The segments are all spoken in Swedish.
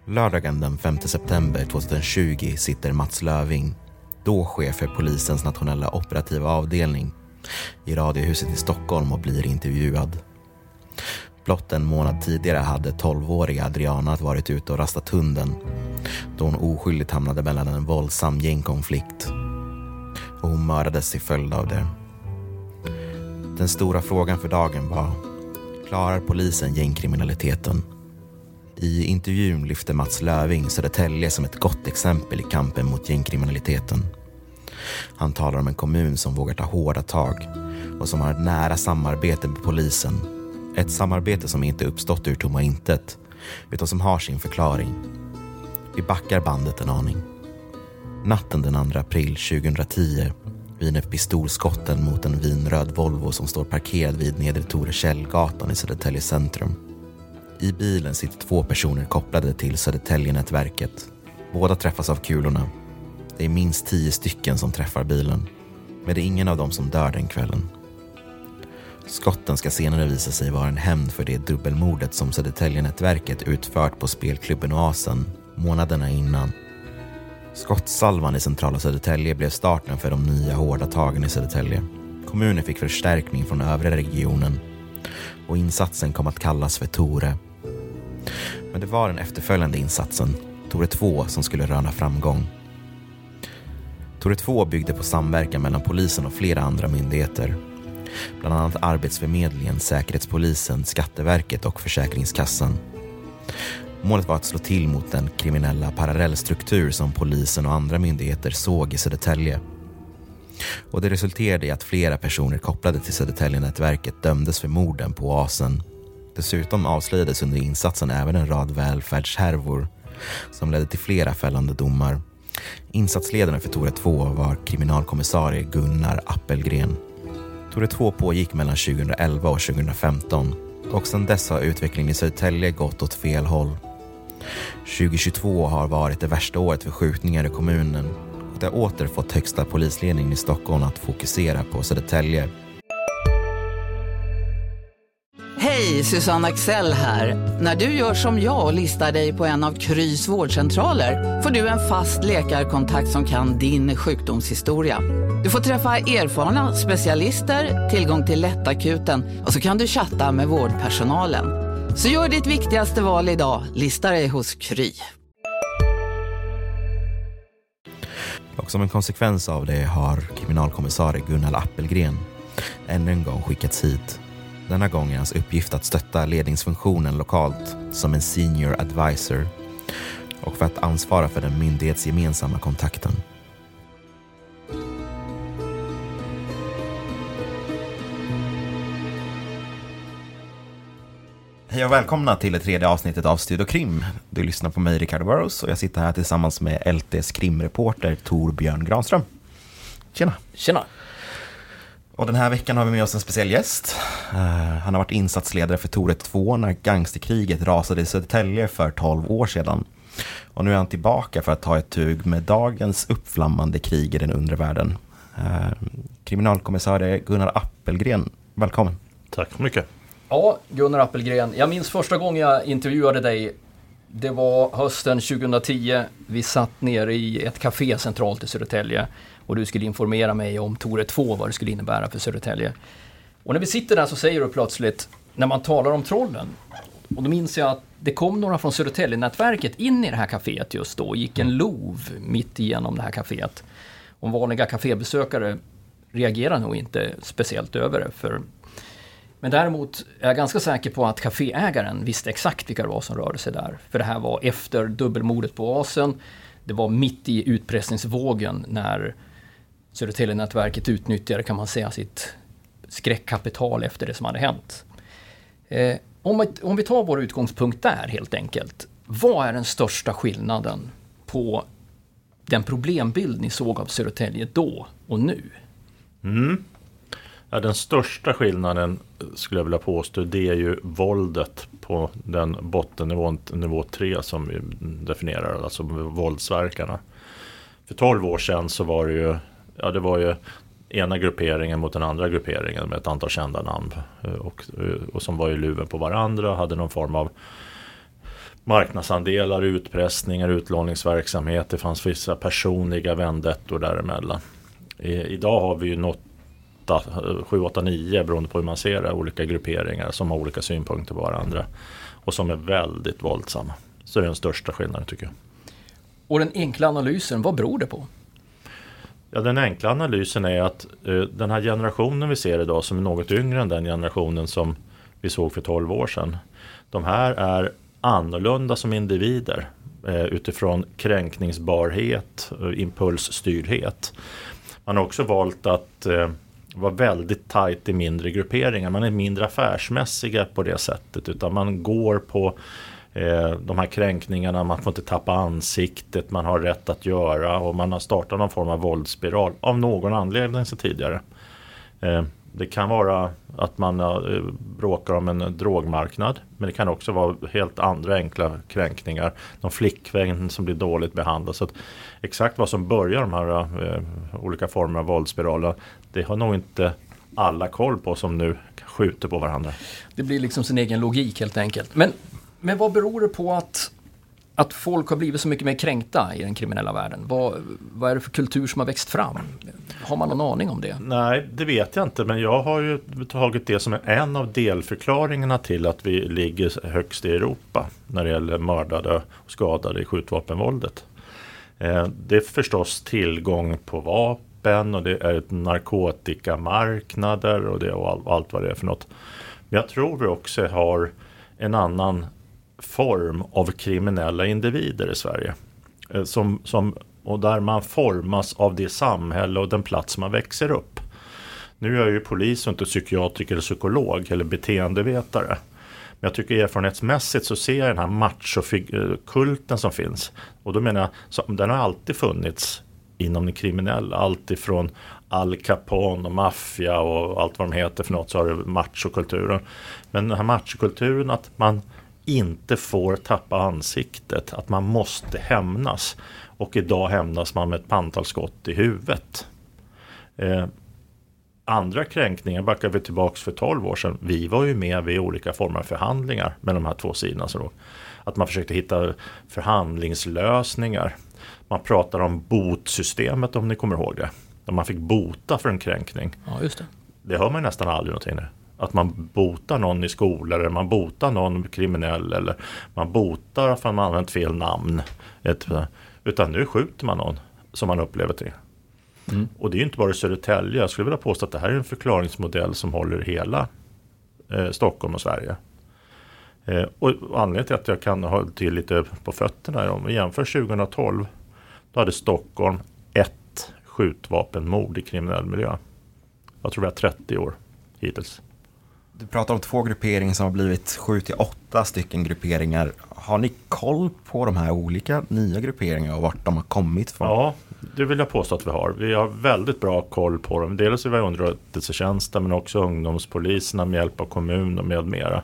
Lördagen den 5 september 2020 sitter Mats Löving, då chef för polisens nationella operativa avdelning, i Radiohuset i Stockholm och blir intervjuad. Blott en månad tidigare hade 12-åriga Adriana varit ute och rastat hunden då hon oskyldigt hamnade mellan en våldsam gängkonflikt. Och hon mördades till följd av det. Den stora frågan för dagen var: klarar polisen gängkriminaliteten? I intervjun lyfter Mats Löving Södertälje som ett gott exempel i kampen mot gängkriminaliteten. Han talar om en kommun som vågar ta hårda tag och som har ett nära samarbete med polisen. Ett samarbete som inte uppstått ur tomma intet, utan som har sin förklaring. Vi backar bandet en aning. Natten den 2 april 2010 viner pistolskotten mot en vinröd Volvo som står parkerad vid Nedre Torekällgatan i Södertälje centrum. I bilen sitter 2 personer kopplade till Södertälje-nätverket. Båda träffas av kulorna. Det är minst 10 stycken som träffar bilen, men det är ingen av dem som dör den kvällen. Skotten ska senare visa sig vara en hämnd för det dubbelmordet som Södertälje-nätverket utfört på spelklubben Oasen månaderna innan. Skottsalvan i centrala Södertälje blev starten för de nya hårda tagen i Södertälje. Kommunen fick förstärkning från övriga regionen och insatsen kom att kallas för Tore. Men det var den efterföljande insatsen, Tore 2, som skulle röna framgång. Tore 2 byggde på samverkan mellan polisen och flera andra myndigheter. Bland annat Arbetsförmedlingen, Säkerhetspolisen, Skatteverket och Försäkringskassan. Målet var att slå till mot den kriminella parallellstruktur som polisen och andra myndigheter såg i Södertälje. Och det resulterade i att flera personer kopplade till Södertälje-nätverket dömdes för morden på Oasen. Dessutom avslöjades under insatsen även en rad välfärdshärvor som ledde till flera fällande domar. Insatsledaren för Tore 2 var kriminalkommissarie Gunnar Appelgren. Tore 2 pågick mellan 2011 och 2015 och sedan dess har utvecklingen i Södertälje gått åt fel håll. 2022 har varit det värsta året för skjutningar i kommunen och det har åter fått högsta polisledningen i Stockholm att fokusera på Södertälje. Hej, Susanne Axel här. När du gör som jag och listar dig på en av Krys vårdcentraler får du en fast läkarkontakt som kan din sjukdomshistoria. Du får träffa erfarna specialister, tillgång till lättakuten och så kan du chatta med vårdpersonalen. Så gör ditt viktigaste val idag, lista dig hos Kry. Och som en konsekvens av det har kriminalkommissarie Gunnar Appelgren ännu en gång skickats hit. Denna gång är hans uppgift att stötta ledningsfunktionen lokalt som en senior advisor och för att ansvara för den myndighetsgemensamma kontakten. Hej och välkomna till det 3:e avsnittet av Studio Krim. Du lyssnar på mig, Ricardo Burrows, och jag sitter här tillsammans med LT:s krimreporter Torbjörn Granström. Tjena! Tjena! Och den här veckan har vi med oss en speciell gäst. Han har varit insatsledare för Tore 2 när gangsterkriget rasade i Södertälje för 12 år sedan. Och nu är han tillbaka för att ta ett tug med dagens uppflammande krig i den undre världen. Kriminalkommissarie Gunnar Appelgren, välkommen. Tack så mycket. Ja, Gunnar Appelgren. Jag minns första gången jag intervjuade dig. Det var hösten 2010. Vi satt nere i ett café centralt i Södertälje. Och du skulle informera mig om Tore 2, vad det skulle innebära för Södertälje. Och när vi sitter där så säger du plötsligt, när man talar om trollen. Och då minns jag att det kom några från Södertälje-nätverket in i det här caféet just då. Gick en lov mitt igenom det här caféet. Och vanliga kafébesökare reagerar nog inte speciellt över det. Men däremot är jag ganska säker på att kaféägaren visste exakt vilka det var som rörde sig där. För det här var efter dubbelmordet på Oasen. Det var mitt i utpressningsvågen när Södertälje-nätverket utnyttjade, kan man säga, sitt skräckkapital efter det som hade hänt. Om vi tar vår utgångspunkt där helt enkelt. Vad är den största skillnaden på den problembild ni såg av Södertälje då och nu? Ja, den största skillnaden skulle jag vilja påstå, det är ju våldet på den bottennivån, nivå 3 som vi definierar, alltså våldsverkarna. För 12 år sedan så var det var ju ena grupperingen mot den andra grupperingen med ett antal kända namn och som var i luven på varandra, hade någon form av marknadsandelar, utpressningar, utlåningsverksamhet. Det fanns vissa personliga vendettor däremellan. Idag har vi ju nått 7, 8, 9 beroende på hur man ser det, olika grupperingar som har olika synpunkter på varandra och som är väldigt våldsamma. Så det är den största skillnaden tycker jag. Och den enkla analysen, vad beror det på? Ja, den enkla analysen är att den här generationen vi ser idag som är något yngre än den generationen som vi såg för 12 år sedan. De här är annorlunda som individer utifrån kränkningsbarhet och impulsstyrhet. Man har också valt att vara väldigt tajt i mindre grupperingar. Man är mindre affärsmässiga på det sättet utan man går på de här kränkningarna, man får inte tappa ansiktet, man har rätt att göra och man har startat någon form av våldsspiral av någon anledning så tidigare. Det kan vara att man bråkar om en drogmarknad, men det kan också vara helt andra enkla kränkningar. Någon flickvän som blir dåligt behandlad. Så att exakt vad som börjar de här olika former av våldsspiraler, det har nog inte alla koll på som nu skjuter på varandra. Det blir liksom sin egen logik helt enkelt. Men vad beror det på att folk har blivit så mycket mer kränkta i den kriminella världen? Vad är det för kultur som har växt fram? Har man någon aning om det? Nej, det vet jag inte. Men jag har ju tagit det som en av delförklaringarna till att vi ligger högst i Europa när det gäller mördade och skadade i skjutvapenvåldet. Det är förstås tillgång på vapen och det är narkotikamarknader och det och allt vad det är för något. Men jag tror vi också har en annan form av kriminella individer i Sverige och där man formas av det samhälle och den plats man växer upp. Nu är jag ju polis och inte psykiatriker eller psykolog eller beteendevetare. Men jag tycker erfarenhetsmässigt så ser jag den här machokulten som finns. Och då menar jag, den har alltid funnits inom den kriminella. Allt ifrån Al Capone och maffia och allt vad de heter för något så har det machokulturen. Men den här machokulturen att man inte får tappa ansiktet, att man måste hämnas. Och idag hämnas man med ett pantalskott i huvudet. Andra kränkningar backar vi tillbaka för 12 år sedan. Vi var ju med vid olika former av förhandlingar med de här två sidorna. Så då, att man försökte hitta förhandlingslösningar. Man pratar om botsystemet om ni kommer ihåg det. Där man fick bota för en kränkning. Ja, just det. Det hör man nästan aldrig någonting nu. Att man botar någon i skolan eller man botar någon kriminell eller man botar för att man använt fel namn. Utan nu skjuter man någon som man upplever till. Mm. Och det är ju inte bara i Södertälje. Jag skulle vilja påstå att det här är en förklaringsmodell som håller hela Stockholm och Sverige. Och anledningen till att jag kan ha till lite på fötterna om vi jämför 2012 då hade Stockholm 1 skjutvapenmord i kriminell miljö. Jag tror vi har 30 år hittills. Du pratar om 2 grupperingar som har blivit 7-8 stycken grupperingar. Har ni koll på de här olika nya grupperingarna och vart de har kommit från? Ja, det vill jag påstå att vi har. Vi har väldigt bra koll på dem. Dels är vi underrättelsetjänsten men också ungdomspoliserna med hjälp av kommun och med mera.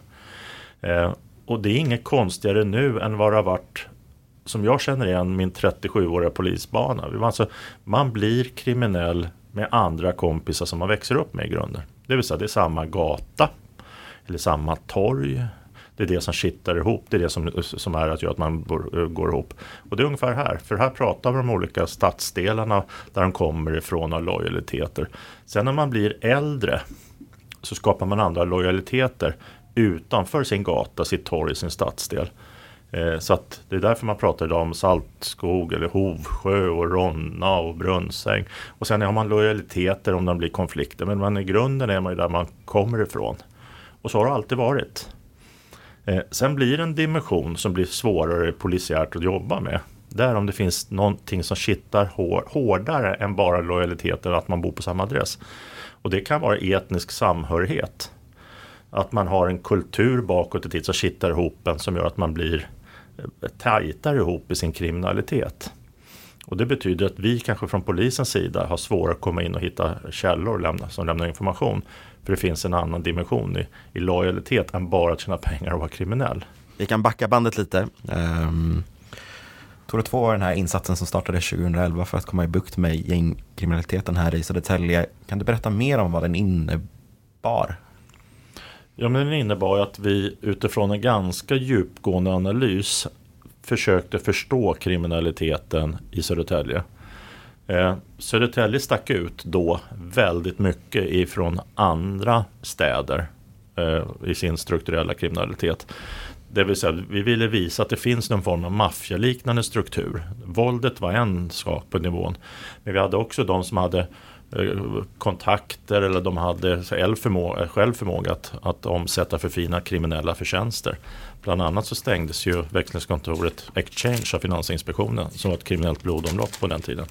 Och det är inget konstigare nu än vad det har varit som jag känner igen min 37-åriga polisbana. Man blir kriminell med andra kompisar som man växer upp med i grunden. Det vill säga det är samma gata eller samma torg. Det är det som kittar ihop. Det är det som är att göra att man går ihop. Och det är ungefär här. För här pratar vi om olika stadsdelarna där de kommer ifrån av lojaliteter. Sen när man blir äldre så skapar man andra lojaliteter utanför sin gata, sitt torg, sin stadsdel. Så att det är därför man pratar idag om Saltskog eller Hovsjö och Ronna och Brunnsäng. Och sen har man lojaliteter om det blir konflikter. Men i grunden är man ju där man kommer ifrån. Och så har det alltid varit. Sen blir det en dimension som blir svårare polisiärt att jobba med. Där om det finns någonting som kittar hårdare än bara lojaliteter att man bor på samma adress. Och det kan vara etnisk samhörighet. Att man har en kultur bakåt i tid som kittar ihop en som gör att man blir tajtare ihop i sin kriminalitet. Och det betyder att vi kanske från polisens sida har svårare att komma in och hitta källor som lämnar information. För det finns en annan dimension i lojalitet än bara att tjäna pengar och vara kriminell. Vi kan backa bandet lite. Tore 2 var den här insatsen som startade 2011 för att komma i bukt med gängkriminaliteten här i Södertälje. Kan du berätta mer om vad den innebar? Ja, men den innebar att vi utifrån en ganska djupgående analys försökte förstå kriminaliteten i Södertälje. Södertälje stack ut då väldigt mycket ifrån andra städer i sin strukturella kriminalitet. Det vill säga, vi ville visa att det finns någon form av maffialiknande struktur. Våldet var en sak på nivån, men vi hade också de som hade kontakter eller de hade självförmåga att omsätta för fina kriminella förtjänster. Bland annat så stängdes ju växlingskontoret Exchange av Finansinspektionen som var ett kriminellt blodomlopp på den tiden.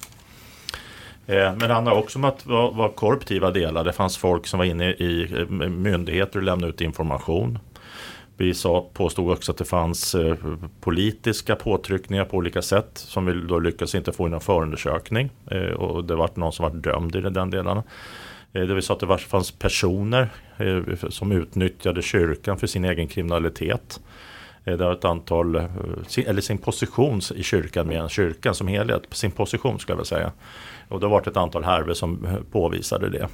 Men det handlar också om att det var korruptiva delar. Det fanns folk som var inne i myndigheter och lämnade ut information. Vi påstod också att det fanns politiska påtryckningar på olika sätt som vi då lyckades inte få i någon förundersökning. Och det var någon som var dömd i den delen. Det vill säga att det fanns personer som utnyttjade kyrkan för sin egen kriminalitet. Det var ett antal, eller sin position i kyrkan med kyrkan som helhet, sin position ska jag väl säga. Och det har varit ett antal härvor som påvisade det.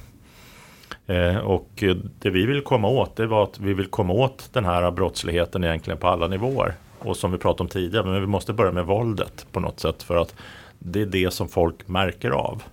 Och det vi vill komma åt, det var att vi vill komma åt den här brottsligheten egentligen på alla nivåer. Och som vi pratade om tidigare, men vi måste börja med våldet på något sätt för att det är det som folk märker av.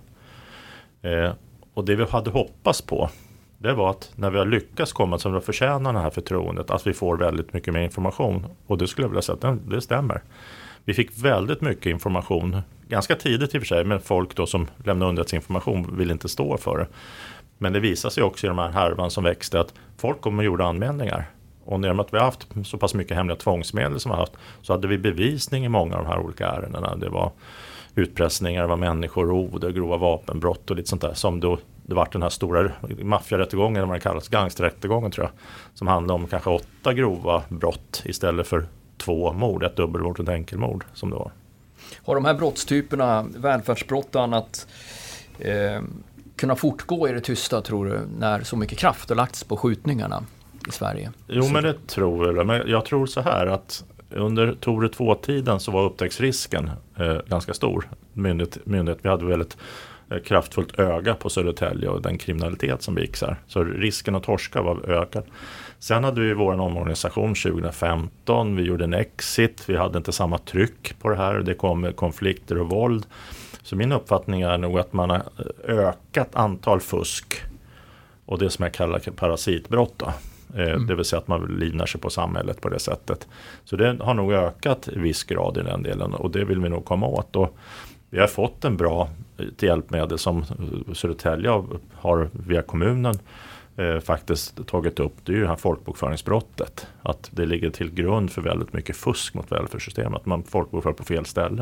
Och det vi hade hoppats på, det var att när vi har lyckats komma som vi förtjänar det här förtroendet, att vi får väldigt mycket mer information. Och det skulle jag vilja säga att det stämmer. Vi fick väldigt mycket information, ganska tidigt i och för sig, men folk då som lämnade underrättelseinformation vill inte stå för det. Men det visar sig också i de här härvan som växte att folk kom och gjorde anmälningar. Och när vi har haft så pass mycket hemliga tvångsmedel som vi har haft, så hade vi bevisning i många av de här olika ärendena. Det var utpressningar, det var människorov, det grova vapenbrott och lite sånt där. Som då det var den här stora maffiarättegången, eller vad det kallas, gangsterrättegången tror jag. Som handlade om kanske 8 grova brott istället för 2 mord, ett dubbelmord och ett enkelmord som det var. Har de här brottstyperna, välfärdsbrott och annat, kunna fortgå i det tysta tror du, när så mycket kraft har lagts på skjutningarna i Sverige? Jo, men det tror jag. Men jag tror så här att under Tore 2-tiden så var upptäcktsrisken ganska stor. Myndighet, vi hade väldigt kraftfullt öga på Södertälje och den kriminalitet som begicks här. Så risken att torska var ökad. Sen hade vi vår omorganisation 2015. Vi gjorde en exit. Vi hade inte samma tryck på det här. Det kom konflikter och våld. Så min uppfattning är nog att man har ökat antal fusk och det som jag kallar parasitbrott då. Det vill säga att man livnar sig på samhället på det sättet. Så det har nog ökat i viss grad i den delen och det vill vi nog komma åt. Och vi har fått en bra hjälpmedel som Södertälje har via kommunen faktiskt tagit upp. Det är ju det här folkbokföringsbrottet. Att det ligger till grund för väldigt mycket fusk mot välfärdssystemet. Att man folkbokför på fel ställe.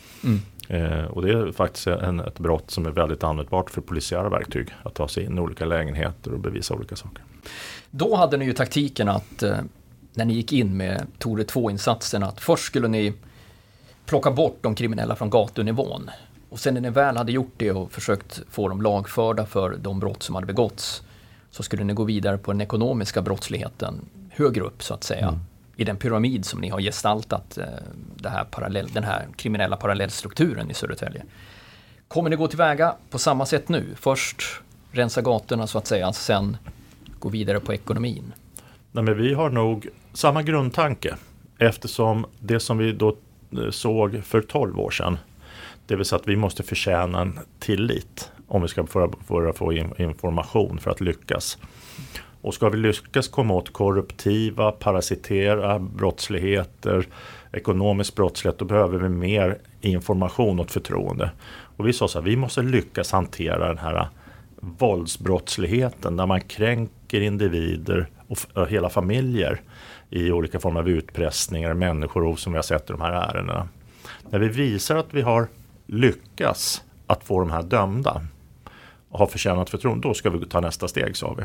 Och det är faktiskt ett brott som är väldigt användbart för polisiära verktyg. Att ta sig in i olika lägenheter och bevisa olika saker. Då hade ni ju taktiken att när ni gick in med Tore 2-insatsen att först skulle ni plocka bort de kriminella från gatunivån. Och sen när ni väl hade gjort det och försökt få dem lagförda för de brott som hade begåtts så skulle ni gå vidare på den ekonomiska brottsligheten högre upp så att säga. I den pyramid som ni har gestaltat den här kriminella parallellstrukturen i Södertälje. Kommer ni gå tillväga på samma sätt nu? Först rensa gatorna så att säga, sen gå vidare på ekonomin? Nej, men vi har nog samma grundtanke eftersom det som vi då såg för 12 år sedan, det vill säga att vi måste förtjäna en tillit om vi ska få information för att lyckas. Och ska vi lyckas komma åt korruptiva, parasitera brottsligheter, ekonomisk brottslighet, då behöver vi mer information och förtroende. Och vi sa så här, vi måste lyckas hantera den här våldsbrottsligheten där man kränker individer och hela familjer i olika former av utpressningar, människorov som vi har sett i de här ärendena. När vi visar att vi har lyckats att få de här dömda och har förtjänat förtroende, då ska vi ta nästa steg, sa vi.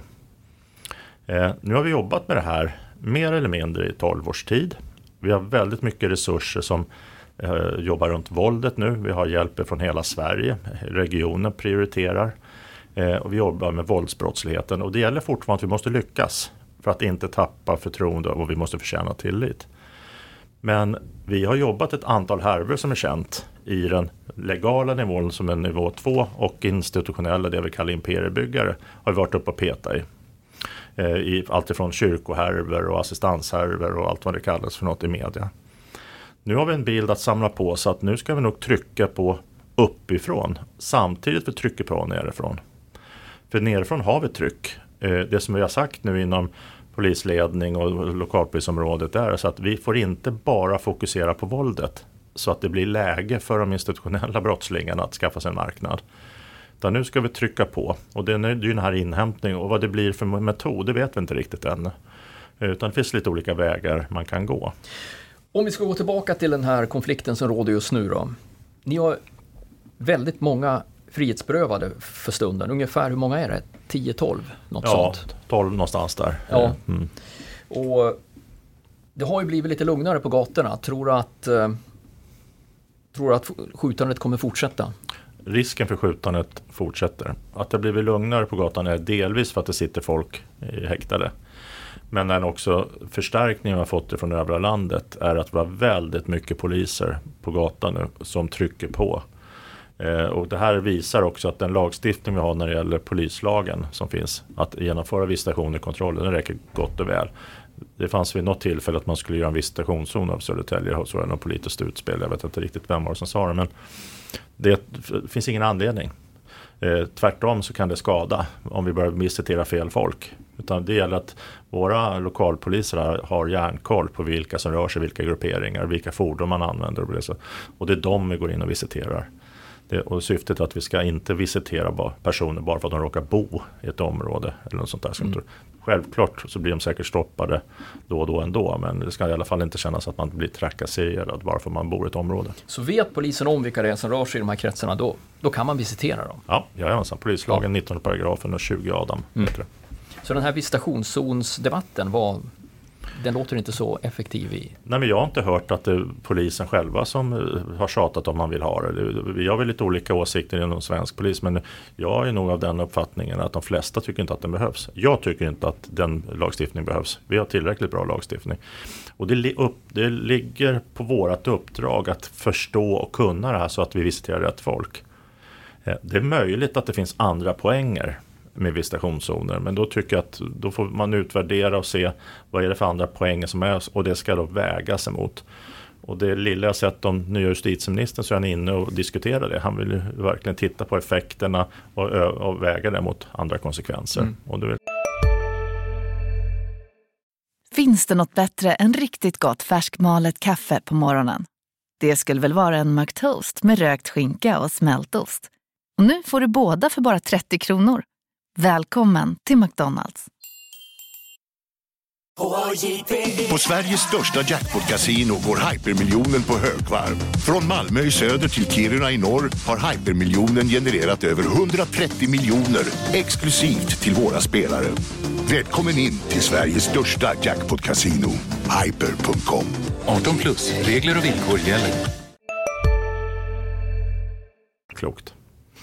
Nu har vi jobbat med det här mer eller mindre i 12 års tid. Vi har väldigt mycket resurser som jobbar runt våldet nu. Vi har hjälp från hela Sverige. Regionen prioriterar. Och vi jobbar med våldsbrottsligheten. Och det gäller fortfarande att vi måste lyckas för att inte tappa förtroende och vi måste förtjäna tillit. Men vi har jobbat ett antal härvor som är känt i den legala nivån som är nivå 2 och institutionella, det vi kallar imperiebyggare, har vi varit uppe och peta i. i allt ifrån kyrkohärvor och assistanshärvor och allt vad det kallas för något i media. Nu har vi en bild att samla på, så att nu ska vi nog trycka på uppifrån samtidigt vi trycker på nerifrån. För nerifrån har vi tryck. Det som vi har sagt nu inom polisledning och lokalpolisområdet är så att vi får inte bara fokusera på våldet så att det blir läge för de institutionella brottslingarna att skaffa sig en marknad. Utan nu ska vi trycka på, och det är ju den här inhämtningen, och vad det blir för metod, det vet vi inte riktigt än. Utan det finns lite olika vägar man kan gå. Om vi ska gå tillbaka till den här konflikten som råder just nu då. Ni har väldigt många frihetsberövade för stunden. Ungefär hur många är det? 10-12? Något sånt? 12 någonstans där. Ja. Och det har ju blivit lite lugnare på gatorna. Tror du att skjutandet kommer fortsätta? Risken för skjutandet fortsätter. Att det blivit lugnare på gatan är delvis för att det sitter folk i häktade. Men den också förstärkningen vi har fått från övriga landet är att vi har väldigt mycket poliser på gatan nu som trycker på. Och det här visar också att den lagstiftning vi har när det gäller polislagen som finns, att genomföra visitation i kontrollen, den räcker gott och väl. Det fanns vid något tillfälle att man skulle göra en visitationszon av Södertälje, och så var det något politiskt utspel, jag vet inte riktigt vem var som sa det, men det finns ingen anledning. Tvärtom så kan det skada om vi börjar visitera fel folk. Utan det gäller att våra lokalpoliser har järnkoll på vilka som rör sig, vilka grupperingar, vilka fordon man använder. Och det är de vi går in och visiterar. Och syftet är att vi ska inte visitera personer bara för att de råkar bo i ett område eller något sånt där. Självklart så blir de säkert stoppade då och då ändå, men det ska i alla fall inte kännas att man blir trakasserad bara för att man bor i ett område. Så vet polisen om vilka det är som rör sig i de här kretsarna, då kan man visitera dem? Ja, jajamensan. Polislagen 19 paragrafen och 20 Adam. Så den här visitationszonsdebatten den låter inte så effektiv i... Nej, men jag har inte hört att det är polisen själva som har tjatat om man vill ha det. Vi har väl lite olika åsikter inom svensk polis, men jag är nog av den uppfattningen att de flesta tycker inte att den behövs. Jag tycker inte att den lagstiftningen behövs. Vi har tillräckligt bra lagstiftning. Och det ligger på vårt uppdrag att förstå och kunna det här så att vi visiterar rätt folk. Det är möjligt att det finns andra poänger med visitationszoner, men då tycker jag att då får man utvärdera och se vad är det för andra poänger som är, och det ska då vägas emot. Och det lilla jag sett om nya justitieministern, så är han inne och diskuterar det. Han vill ju verkligen titta på effekterna och väga det mot andra konsekvenser. Och Finns det något bättre än riktigt gott färskmalet kaffe på morgonen? Det skulle väl vara en McToast med rökt skinka och smältost. Och nu får du båda för bara 30 kronor. Välkommen till McDonald's. På Sveriges största jackpot-casino går hypermiljonen på högvarv. Från Malmö i söder till Kiruna i norr har hypermiljonen genererat över 130 miljoner exklusivt till våra spelare. Välkommen in till Sveriges största jackpot-casino, hyper.com. 18+, regler och villkor gäller. Klokt.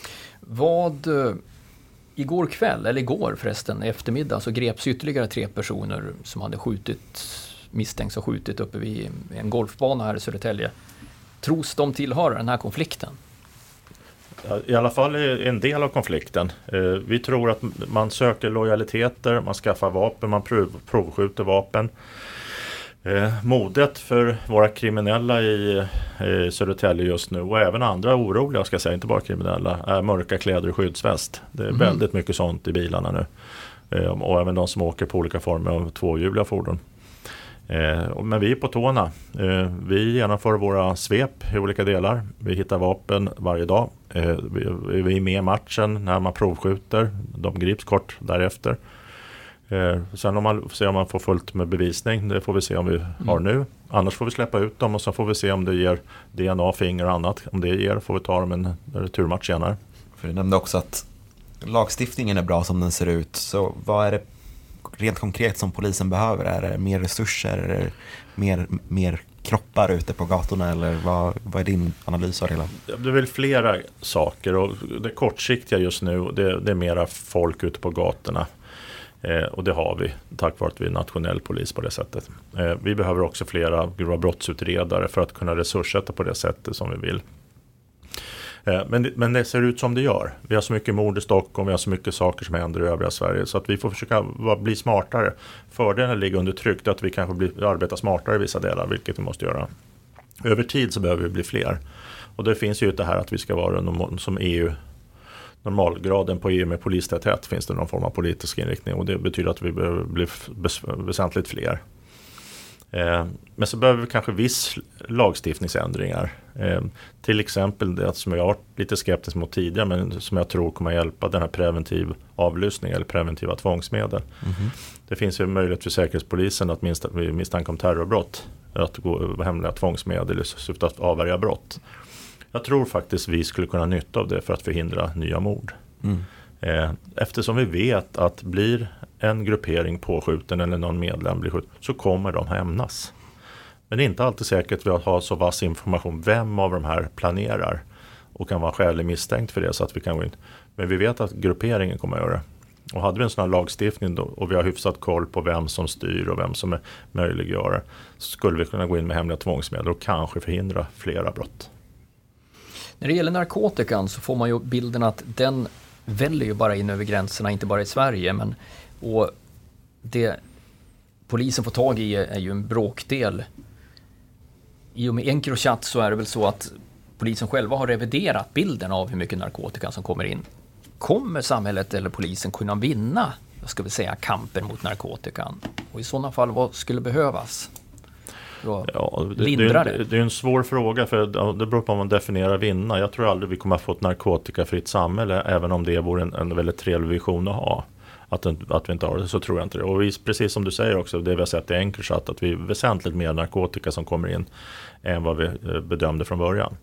Igår kväll, eller igår förresten, eftermiddag, så greps ytterligare 3 personer som hade misstänks ha skjutit uppe vid en golfbana här i Södertälje. Tros de tillhöra den här konflikten? I alla fall en del av konflikten. Vi tror att man söker lojaliteter, man skaffar vapen, man provskjuter vapen. Modet för våra kriminella i Södertälje just nu, och även andra oroliga, ska jag säga, inte bara kriminella, är mörka kläder och skyddsväst. Det är väldigt mycket sånt i bilarna nu. Och även de som åker på olika former av tvåhjuliga fordon. Men vi är på tårna. Vi genomför våra svep i olika delar. Vi hittar vapen varje dag. Vi är med i matchen när man provskjuter. De grips kort därefter. Sen om man får fullt med bevisning, det får vi se om vi har nu. Annars får vi släppa ut dem, och så får vi se om det ger DNA, finger och annat. Om det ger får vi ta dem en returmatch senare. För du nämnde också att lagstiftningen är bra som den ser ut. Så vad är det rent konkret som polisen behöver? Är det mer resurser? Är det mer kroppar ute på gatorna? Eller vad är din analys av det? Det är väl flera saker, och det kortsiktiga just nu det är mera folk ute på gatorna. Och det har vi tack vare att vi är nationell polis på det sättet. Vi behöver också flera grova brottsutredare för att kunna resurssätta på det sättet som vi vill. Men det ser ut som det gör. Vi har så mycket mord i Stockholm, vi har så mycket saker som händer i övriga Sverige. Så att vi får försöka bli smartare. Fördelen ligger under tryck att vi kanske arbetar smartare i vissa delar, vilket vi måste göra. Över tid så behöver vi bli fler. Och det finns ju det här att vi ska vara som EU. Normalgraden på EU med polistäthet finns det någon form av politisk inriktning. Och det betyder att vi behöver bli väsentligt fler. Men så behöver vi kanske viss lagstiftningsändringar. Till exempel det som jag har varit lite skeptisk mot tidigare, men som jag tror kommer att hjälpa, den här preventiv avlyssning eller preventiva tvångsmedel. Det finns ju möjlighet för Säkerhetspolisen att vid misstanke om terrorbrott att gå hemliga tvångsmedel i syfte att avvärja brott. Jag tror faktiskt vi skulle kunna nytta av det för att förhindra nya mord. Eftersom vi vet att blir en gruppering påskjuten eller någon medlem blir skjuten, så kommer de hämnas. Men det är inte alltid säkert att ha så vass information vem av de här planerar och kan vara skälig misstänkt för det, så att vi kan gå in. Men vi vet att grupperingen kommer att göra det. Och hade vi en sån här lagstiftning då, och vi har hyfsat koll på vem som styr och vem som är möjliggörare, så skulle vi kunna gå in med hemliga tvångsmedel och kanske förhindra flera brott. När det gäller narkotikan så får man ju bilden att den väljer ju bara in över gränserna, inte bara i Sverige, men och det polisen får tag i är ju en bråkdel. I och med Encrochat så är det väl så att polisen själva har reviderat bilden av hur mycket narkotika som kommer in. Kommer samhället eller polisen kunna vinna, jag skulle säga, kampen mot narkotikan? Och i sådana fall, vad skulle behövas? Det är en svår fråga, för det beror på om man definierar vinna. Jag tror aldrig vi kommer att få ett narkotikafritt samhälle, även om det vore en väldigt trevlig vision att ha. Att vi inte har det, så tror jag inte det. Och precis som du säger också, det vi har sett i Encrochat, att vi är väsentligt mer narkotika som kommer in än vad vi bedömde från början.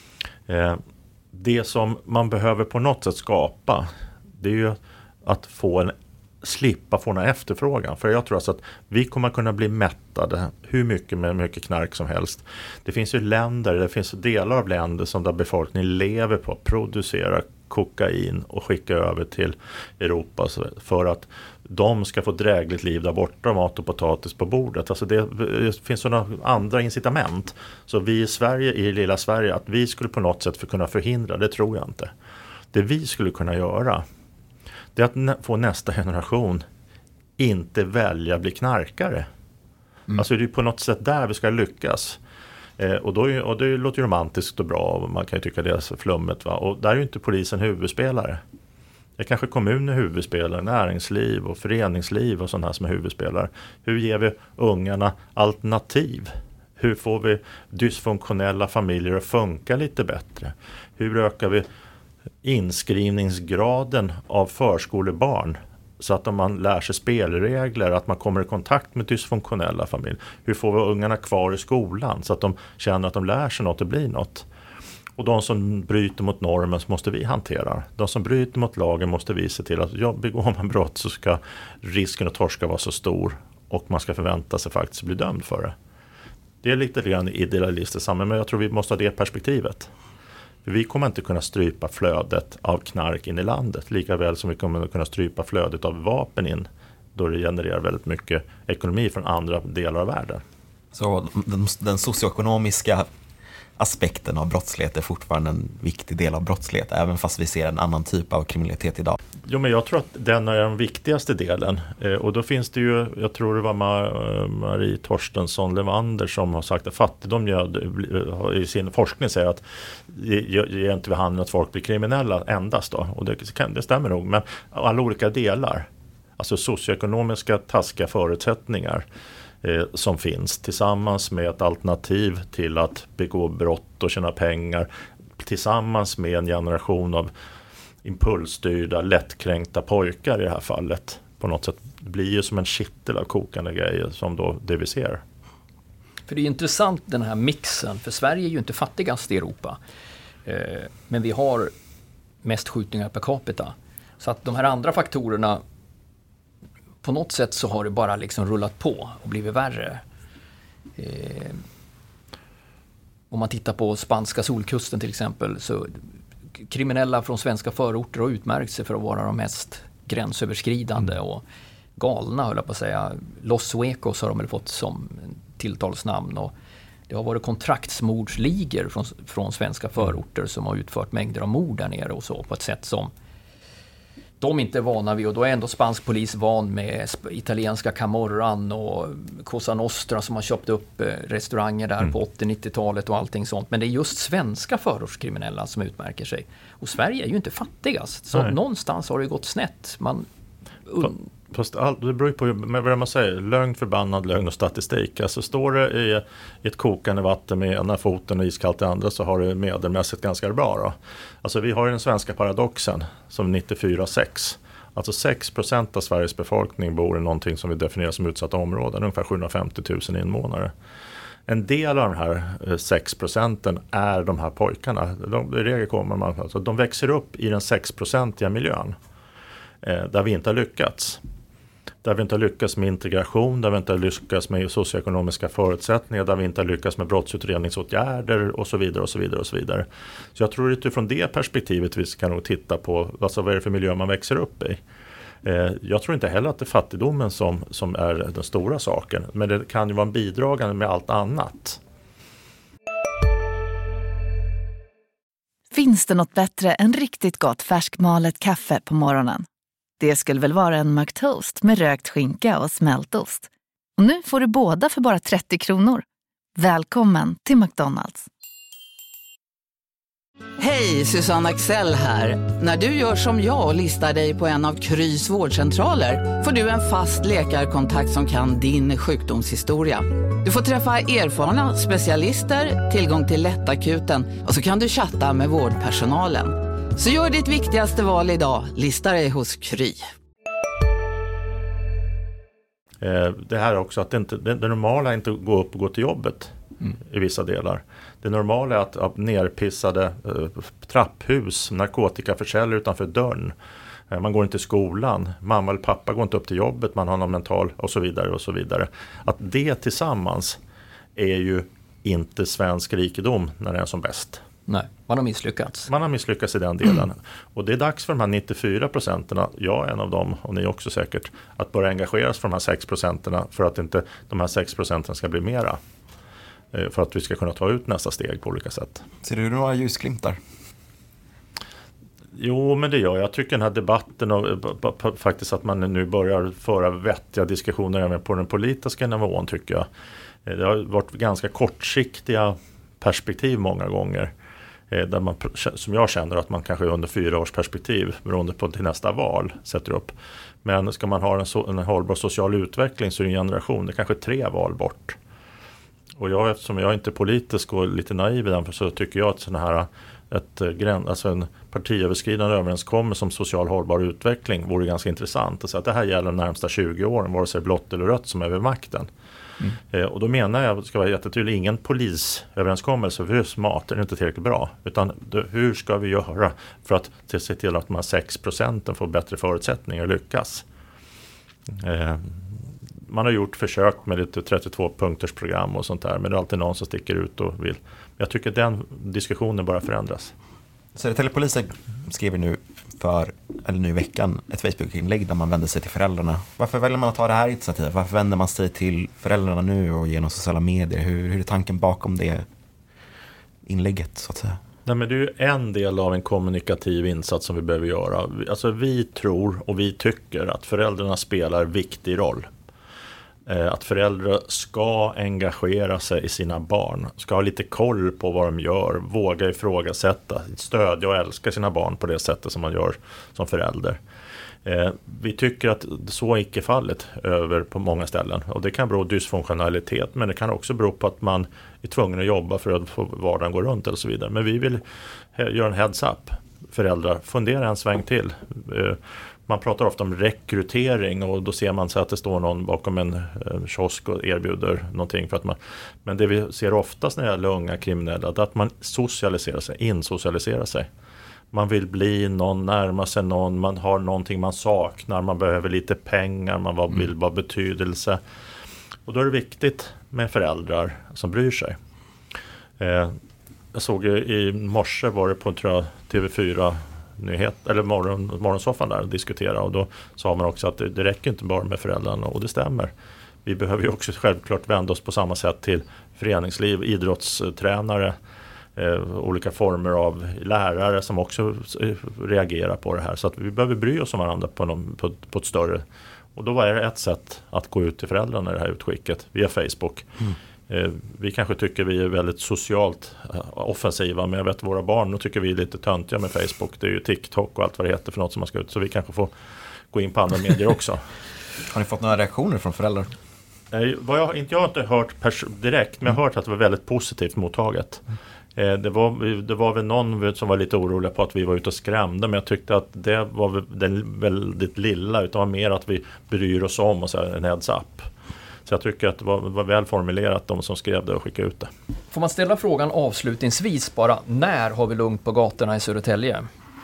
Det som man behöver på något sätt skapa, det är ju att slippa få någon efterfrågan. För jag tror alltså att vi kommer kunna bli mättade hur mycket knark som helst. Det finns ju det finns delar av länder som där befolkningen lever på att producera kokain och skicka över till Europa för att de ska få drägligt liv där borta, mat och potatis på bordet. Alltså det finns sådana andra incitament. Så vi i Sverige, i lilla Sverige, att vi skulle på något sätt kunna förhindra, det tror jag inte. Det vi skulle kunna göra, det är att få nästa generation inte välja att bli knarkare. Alltså det är på något sätt där vi ska lyckas. Och det låter ju romantiskt och bra, och man kan ju tycka det är flummet. Va? Och där är ju inte polisen huvudspelare. Det är kanske kommuner huvudspelare, näringsliv och föreningsliv och sådana här som är huvudspelare. Hur ger vi ungarna alternativ? Hur får vi dysfunktionella familjer att funka lite bättre? Hur ökar vi inskrivningsgraden av förskolebarn så att om man lär sig spelregler, att man kommer i kontakt med dysfunktionella familjer? Hur får vi ungarna kvar i skolan så att de känner att de lär sig något och blir något? Och de som bryter mot normen måste vi hantera. De som bryter mot lagen måste vi se till att begår man brott så ska risken att torska vara så stor och man ska förvänta sig faktiskt bli dömd för det. Det är lite grann idealistiskt samman, men jag tror vi måste ha det perspektivet. För vi kommer inte kunna strypa flödet av knark in i landet, lika väl som vi kommer kunna strypa flödet av vapen in, då det genererar väldigt mycket ekonomi från andra delar av världen. Så den socioekonomiska aspekten av brottslighet är fortfarande en viktig del av brottslighet, även fast vi ser en annan typ av kriminalitet idag? Jo, men jag tror att den är den viktigaste delen. Och då finns det ju, jag tror det var Marie Torstensson Levander som har sagt att fattigdom i sin forskning säger att ger inte vid handen att folk blir kriminella endast då. Och det stämmer nog, men alla olika delar, alltså socioekonomiska taskiga förutsättningar som finns tillsammans med ett alternativ till att begå brott och tjäna pengar, tillsammans med en generation av impulsstyrda, lättkränkta pojkar i det här fallet, på något sätt blir ju som en kittel av kokande grejer som då det vi ser. För det är intressant den här mixen, för Sverige är ju inte fattigast i Europa, men vi har mest skjutningar per capita, så att de här andra faktorerna, på något sätt så har det bara liksom rullat på och blivit värre. Om man tittar på spanska solkusten till exempel, så kriminella från svenska förorter har utmärkt sig för att vara de mest gränsöverskridande och galna, höll jag på att säga. Los Suecos har de väl fått som tilltalsnamn, och Det har varit kontraktsmordsligor från svenska förorter som har utfört mängder av mord där nere och så på ett sätt som de inte är vana vid, och då är ändå spansk polis van med italienska Camorran och Cosa Nostra som har köpt upp restauranger där på 80-90-talet och allting sånt. Men det är just svenska förortskriminella som utmärker sig. Och Sverige är ju inte fattigast, så någonstans har det gått snett. Fast det beror ju på vad man säger, lögn, förbannad lögn och statistik. Alltså står det i ett kokande vatten med ena foten och iskallt i andra, så har det medelmässigt ganska bra då. Alltså vi har ju den svenska paradoxen som 94-6. Alltså 6% av Sveriges befolkning bor i någonting som vi definierar som utsatta områden, ungefär 750 000 invånare. En del av de här 6% är de här pojkarna. I regel kommer man, alltså, de växer upp i den 6-procentiga miljön där vi inte har lyckats. Där vi inte har lyckats med integration, där vi inte har lyckats med socioekonomiska förutsättningar, där vi inte har lyckats med brottsutredningsåtgärder och så vidare och så vidare och så vidare. Så jag tror utifrån det perspektivet vi ska nog titta på vad är det för miljö man växer upp i. Jag tror inte heller att det är fattigdomen som är den stora saken, men det kan ju vara en bidragande med allt annat. Finns det något bättre än riktigt gott färskmalet kaffe på morgonen? Det skulle väl vara en McToast med rökt skinka och smältost. Och nu får du båda för bara 30 kronor. Välkommen till McDonald's. Hej, Susanne Axel här. När du gör som jag och listar dig på en av Krys vårdcentraler får du en fast läkarkontakt som kan din sjukdomshistoria. Du får träffa erfarna specialister, tillgång till lättakuten och så kan du chatta med vårdpersonalen. Så gör ditt viktigaste val idag, lista dig hos Kry. Det här också att det normala är inte att gå upp och gå till jobbet i vissa delar. Det normala är att nerpissade trapphus, narkotikaförsäljare utanför dörren. Man går inte i skolan, mamma eller pappa går inte upp till jobbet, man har någon mental och så vidare och så vidare. Att det tillsammans är ju inte svensk rikedom när det är som bäst. Nej, man har misslyckats. Man har misslyckats i den delen. Och det är dags för de här 94%, jag är en av dem och ni också säkert, att börja engageras för de här 6% för att inte de här 6% ska bli mera. För att vi ska kunna ta ut nästa steg på olika sätt. Ser du några ljusglimtar? Jo, men det gör jag. Jag tycker den här debatten och faktiskt att man nu börjar föra vettiga diskussioner även på den politiska nivån tycker jag. Det har varit ganska kortsiktiga perspektiv många gånger. Där man, som jag känner att man kanske under 4 års perspektiv beroende på till nästa val sätter upp. Men ska man ha en hållbar social utveckling så är det en generation, det är kanske 3 val bort. Och eftersom jag inte är politisk och lite naiv i den så tycker jag att alltså en partiöverskridande överenskommelse om social hållbar utveckling vore ganska intressant. Alltså att det här gäller de närmsta 20 åren, vare sig blått eller rött som är vid makten. Och då menar jag, ska vara jättetydlig, ingen polisöverenskommelse för hur smart är det inte tillräckligt bra. Utan hur ska vi göra för att se till att de här 6% får bättre förutsättningar att lyckas. Man har gjort försök med lite 32-punkters program och sånt där, men det är alltid någon som sticker ut och vill. Jag tycker den diskussionen bara förändras. Södertäljepolisen skriver nu i veckan ett Facebook-inlägg där man vänder sig till föräldrarna. Varför väljer man att ta det här initiativet? Varför vänder man sig till föräldrarna nu och genom sociala medier? Hur är tanken bakom det inlägget så att säga? Nej, men det är ju en del av en kommunikativ insats som vi behöver göra. Alltså vi tror och vi tycker att föräldrarna spelar en viktig roll. Att föräldrar ska engagera sig i sina barn, ska ha lite koll på vad de gör, våga ifrågasätta, stödja och älska sina barn på det sättet som man gör som förälder. Vi tycker att så är icke fallet över på många ställen och det kan bero på dysfunktionalitet, men det kan också bero på att man är tvungen att jobba för att få vardagen gå runt eller så vidare. Men vi vill göra en heads up. Föräldrar, fundera en sväng till. Man pratar ofta om rekrytering och då ser man så att det står någon bakom en kiosk och erbjuder någonting. Men det vi ser oftast när det gäller unga kriminella är att man socialiserar sig, insocialiserar sig. Man vill bli någon, närma sig någon, man har någonting man saknar, man behöver lite pengar, man vill vara betydelse. Och då är det viktigt med föräldrar som bryr sig. Jag såg i morse var det på TV4 eller morgonsoffan där och diskutera och då sa man också att det räcker inte bara med föräldrarna och det stämmer. Vi behöver ju också självklart vända oss på samma sätt till föreningsliv, idrottstränare, olika former av lärare som också reagerar på det här. Så att vi behöver bry oss om varandra på ett större. Och då var det ett sätt att gå ut till föräldrarna i det här utskicket via Facebook. Vi kanske tycker vi är väldigt socialt offensiva, men jag vet våra barn, nu tycker vi är lite töntiga med Facebook. Det är ju TikTok och allt vad det heter för något som man ska ut. Så vi kanske får gå in på andra medier också. Har ni fått några reaktioner från föräldrar? Jag har inte hört direkt, men jag har hört att det var väldigt positivt mottaget. Det var väl någon som var lite orolig på att vi var ute och skrämde, men jag tyckte att det var den väldigt lilla, utan var mer att vi bryr oss om och så en heads up. Så jag tycker att det var väl formulerat, de som skrev det och skickade ut det. Får man ställa frågan avslutningsvis bara, när har vi lugnt på gatorna i Södertälje?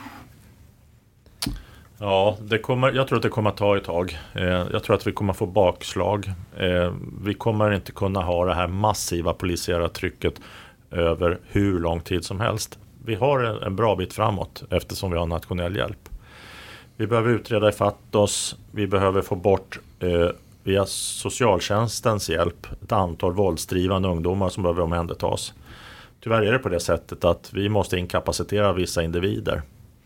Ja, jag tror att det kommer att ta ett tag. Jag tror att vi kommer att få bakslag. Vi kommer inte kunna ha det här massiva polisiära trycket över hur lång tid som helst. Vi har en bra bit framåt eftersom vi har nationell hjälp. Vi behöver utreda ifatt oss. Vi behöver få bort via socialtjänstens hjälp ett antal våldsdrivande ungdomar som behöver omhändertas. Tyvärr är det på det sättet att vi måste inkapacitera vissa individer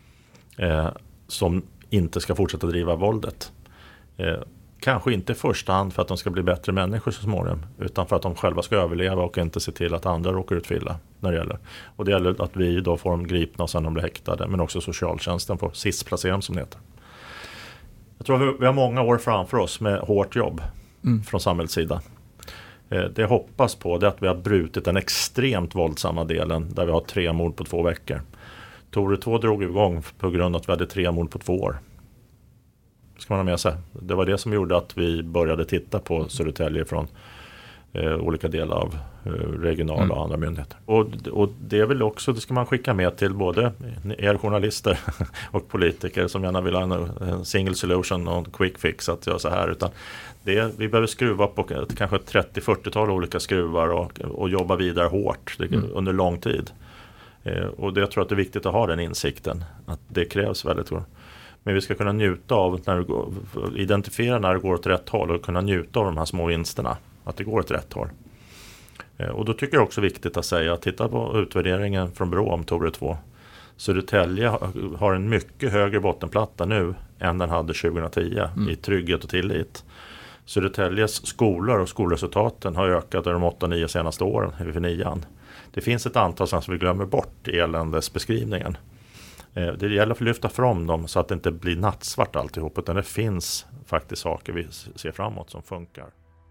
som inte ska fortsätta driva våldet. Kanske inte i första hand för att de ska bli bättre människor så småningom, utan för att de själva ska överleva och inte se till att andra råkar ut illa när det gäller. Och det gäller att vi då får dem gripna och sen de blir häktade, men också socialtjänsten får SIS-placera dem som det heter. Jag tror vi har många år framför oss med hårt jobb från samhällets sida. Det jag hoppas på är att vi har brutit den extremt våldsamma delen där vi har 3 mord på 2 veckor. Tore 2 drog igång på grund av att vi hade 3 mord på 2 år. Ska man ha med sig. Det var det som gjorde att vi började titta på Södertälje från olika delar av regionala och andra myndigheter. Och det är väl också, det ska man skicka med till både er journalister och politiker som gärna vill ha en single solution och en quick fix att göra så här, utan vi behöver skruva på kanske 30-40-tal olika skruvar och jobba vidare hårt under lång tid. Och jag tror att det är viktigt att ha den insikten att det krävs väldigt hårt. Men vi ska kunna njuta av, identifiera när det går åt rätt håll och kunna njuta av de här små vinsterna, att det går åt rätt håll. Och då tycker jag också viktigt att säga, att titta på utvärderingen från Brå om Tore 2. Södertälje har en mycket högre bottenplatta nu än den hade 2010 i trygghet och tillit. Södertäljes skolor och skolresultaten har ökat de 8-9 senaste åren för 9an. Det finns ett antal som vi glömmer bort i eländesbeskrivningen. Det gäller att lyfta fram dem så att det inte blir nattsvart alltihop, utan det finns faktiskt saker vi ser framåt som funkar.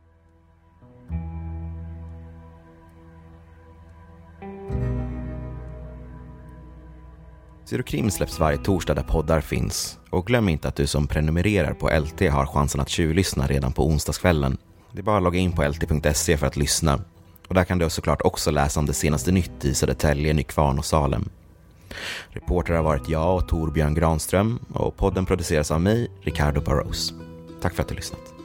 Syrokrim släpps varje torsdag där poddar finns. Och glöm inte att du som prenumererar på LT har chansen att tjuvlyssna redan på onsdagskvällen. Det är bara att logga in på lt.se för att lyssna. Och där kan du såklart också läsa om det senaste nytt i Södertälje, Nykvarn och Salem. Reporter har varit jag och Torbjörn Granström och podden produceras av mig, Ricardo Barros. Tack för att du lyssnat.